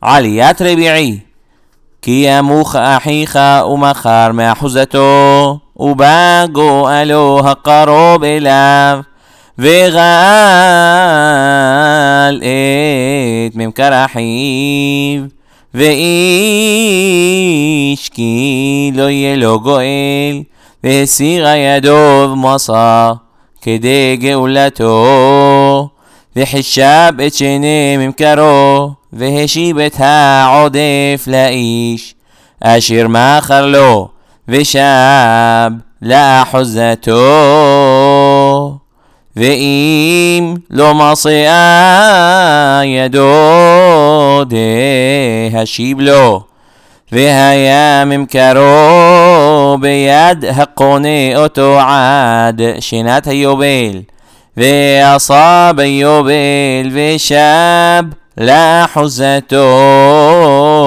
עליית רביעי. כי ימוך אחיך ומכר מאחוזתו, ובא גואלו הקרוב אליו, וגאל את ממכר אחיו. ואיש כי לא יהיה לו גואל, והסירה ידו ומסע כדי גאולתו, וחישב את שני ממכרו, והשיב את העודף לאיש אשר מכר לו, ושב לאחוזתו. ואם לא מסעה ידו דהשיב לו, והיה ממכרו ביד הקונה אותו עד שנת היובל, ועשה ביובל ושב לאחוזתו,